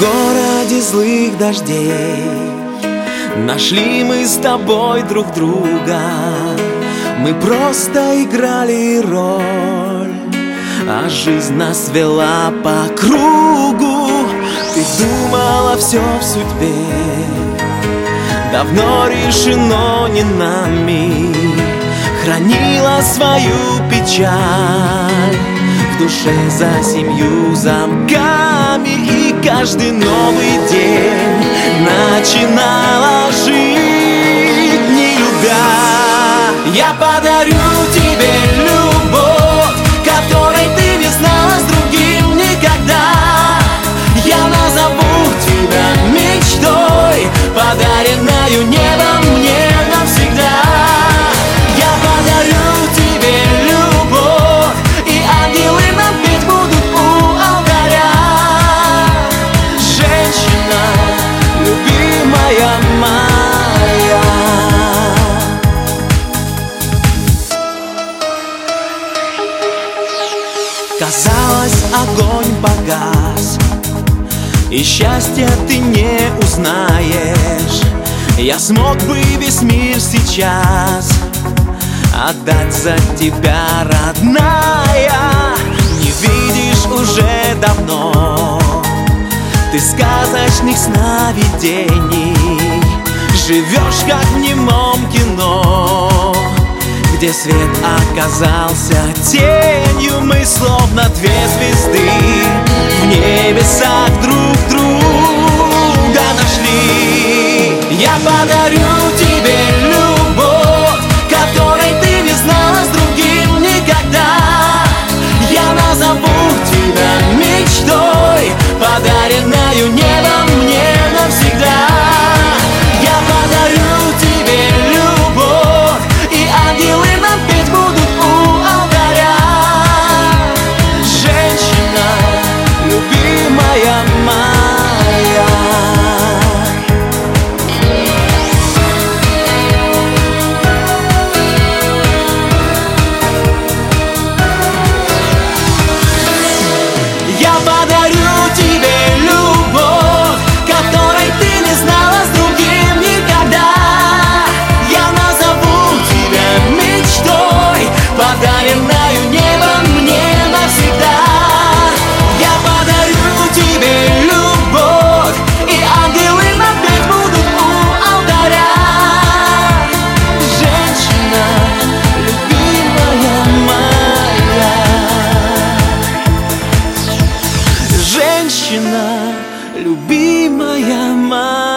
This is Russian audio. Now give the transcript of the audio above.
городе злых дождей нашли мы с тобой друг друга. Мы просто играли роль, а жизнь нас вела по кругу. Ты думала, все в судьбе давно решено не нами, хранила свою печаль в душе за 7 замками. И каждый новый день начинала жить, не любя. Я подарю тебе любовь, которой ты не знала с другим никогда. Я назову тебя мечтой, подаренную небом мне навсегда. Я подарю тебе любовь, и ангелы нам петь будут у алтаря. Женщина, любимая моя. Казалось, огонь погас, и счастья ты не узнаешь. Я смог бы весь мир сейчас отдать за тебя, родная. Не видишь уже давно ты сказочных сновидений, живешь как в немом кино, где свет оказался тенью. Мы словно 2 звезды в небесах друг друга нашли. Я подарю тебе любовь, которой ты не знала с другим никогда. Я назову тебя мечтой, подаренную небом мне навсегда. Я подарю тебе любовь, и ангелы нам петь будут у алтаря. Женщина, любимая моя. Я подарю тебе любовь, которой ты не знала с другим никогда. Я назову тебя мечтой, подаренную небом мне навсегда. Я подарю тебе любовь, и ангелы нам петь будут у алтаря. Женщина, любимая моя. Женщина, любимая моя.